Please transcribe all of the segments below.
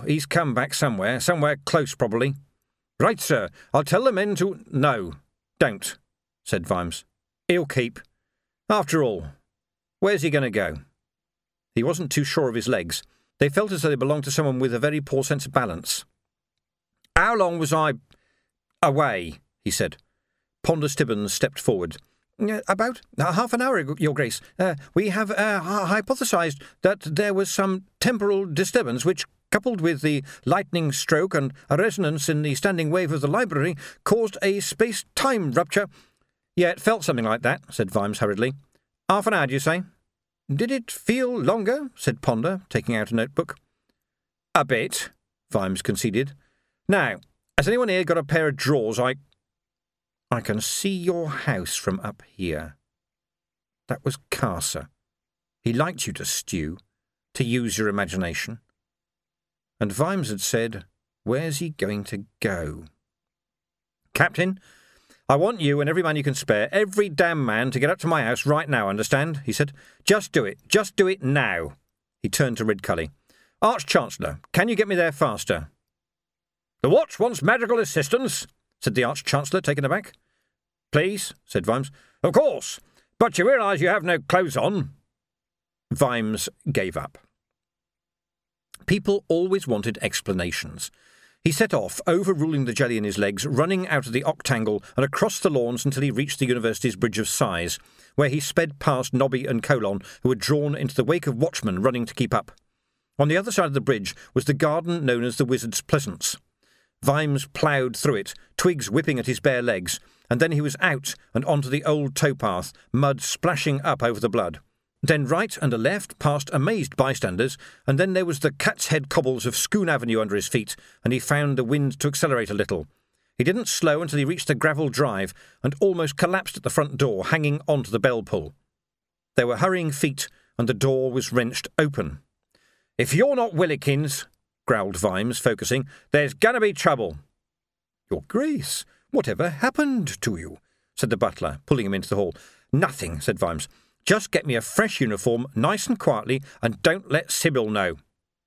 he's come back somewhere close probably. Right, sir, I'll tell the men to— No, don't, said Vimes. He'll keep. After all, where's he going to go? He wasn't too sure of his legs. They felt as though they belonged to someone with a very poor sense of balance. How long was I away? He said. Ponder Stibbons stepped forward. About half an hour, Your Grace. We have hypothesized that there was some temporal disturbance which, coupled with the lightning stroke and a resonance in the standing wave of the library, caused a space-time rupture. Yeah, it felt something like that, said Vimes hurriedly. Half an hour, do you say? Did it feel longer? Said Ponder, taking out a notebook. A bit, Vimes conceded. Now, has anyone here got a pair of drawers? I can see your house from up here. That was Carcer. He liked you to stew, to use your imagination. And Vimes had said, where's he going to go? Captain, I want you and every man you can spare, every damn man, to get up to my house right now, understand? He said. Just do it. Just do it now. He turned to Ridcully. Arch-Chancellor, can you get me there faster? The Watch wants magical assistance, said the Arch-Chancellor, taken aback. Please, said Vimes. Of course, but you realise you have no clothes on. Vimes gave up. People always wanted explanations. He set off, overruling the jelly in his legs, running out of the octangle and across the lawns until he reached the University's Bridge of Sighs, where he sped past Nobby and Colon, who had drawn into the wake of watchmen running to keep up. On the other side of the bridge was the garden known as the Wizard's Pleasance. Vimes ploughed through it, twigs whipping at his bare legs, and then he was out and onto the old towpath, mud splashing up over the blood. Then right and a left past amazed bystanders, and then there was the cat's head cobbles of Scone Avenue under his feet, and he found the wind to accelerate a little. He didn't slow until he reached the gravel drive, and almost collapsed at the front door, hanging onto the bell pull. There were hurrying feet, and the door was wrenched open. If you're not Willikins, growled Vimes, focusing, there's gonna be trouble. Your Grace, whatever happened to you? Said the butler, pulling him into the hall. Nothing, said Vimes. Just get me a fresh uniform, nice and quietly, and don't let Sybil know.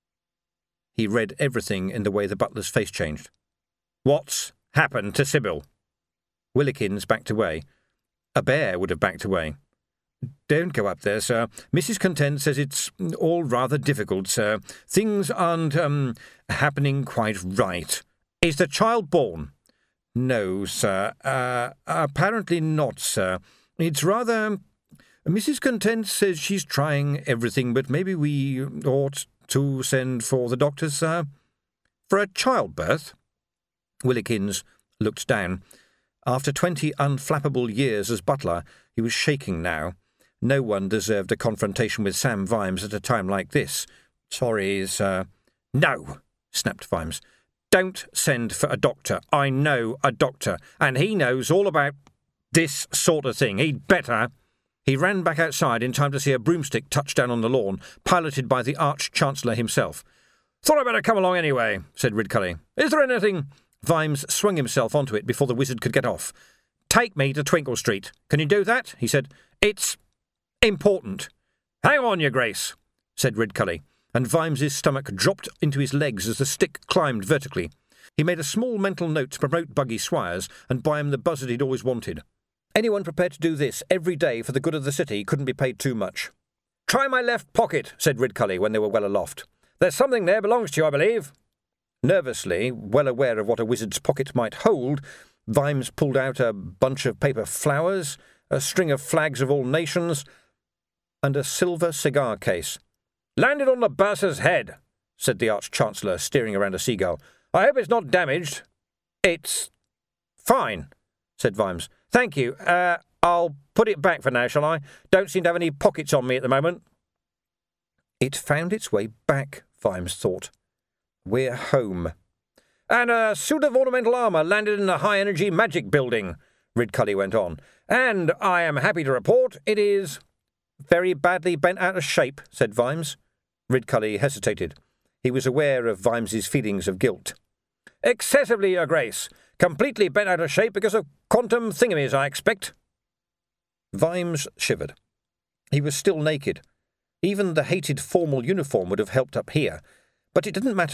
He read everything in the way the butler's face changed. What's happened to Sybil? Willikins backed away. A bear would have backed away. Don't go up there, sir. Mrs. Content says it's all rather difficult, sir. Things aren't, happening quite right. Is the child born? No, sir. Apparently not, sir. It's rather— Mrs. Content says she's trying everything, but maybe we ought to send for the doctors, sir. For a childbirth? Willikins looked down. After 20 unflappable years as butler, he was shaking now. No one deserved a confrontation with Sam Vimes at a time like this. Sorry, sir. No, snapped Vimes. Don't send for a doctor. I know a doctor, and he knows all about this sort of thing. He'd better— He ran back outside in time to see a broomstick touch down on the lawn, piloted by the Arch-Chancellor himself. Thought I'd better come along anyway, said Ridcully. Is there anything— Vimes swung himself onto it before the wizard could get off. Take me to Twinkle Street. Can you do that? He said. It's important. Hang on, Your Grace, said Ridcully, and Vimes's stomach dropped into his legs as the stick climbed vertically. He made a small mental note to promote Buggy Swires and buy him the buzzard he'd always wanted. Anyone prepared to do this every day for the good of the city couldn't be paid too much. Try my left pocket, said Ridcully when they were well aloft. There's something there belongs to you, I believe. Nervously, well aware of what a wizard's pocket might hold, Vimes pulled out a bunch of paper flowers, a string of flags of all nations, and a silver cigar case. Landed on the bursar's head, said the Arch-Chancellor, steering around a seagull. I hope it's not damaged. It's fine, said Vimes. Thank you. I'll put it back for now, shall I? Don't seem to have any pockets on me at the moment. It found its way back, Vimes thought. We're home. And a suit of ornamental armour landed in a high-energy magic building, Ridcully went on. And I am happy to report it is— Very badly bent out of shape, said Vimes. Ridcully hesitated. He was aware of Vimes's feelings of guilt. Excessively, Your Grace. Completely bent out of shape because of quantum thingamies, I expect. Vimes shivered. He was still naked. Even the hated formal uniform would have helped up here, but it didn't matter.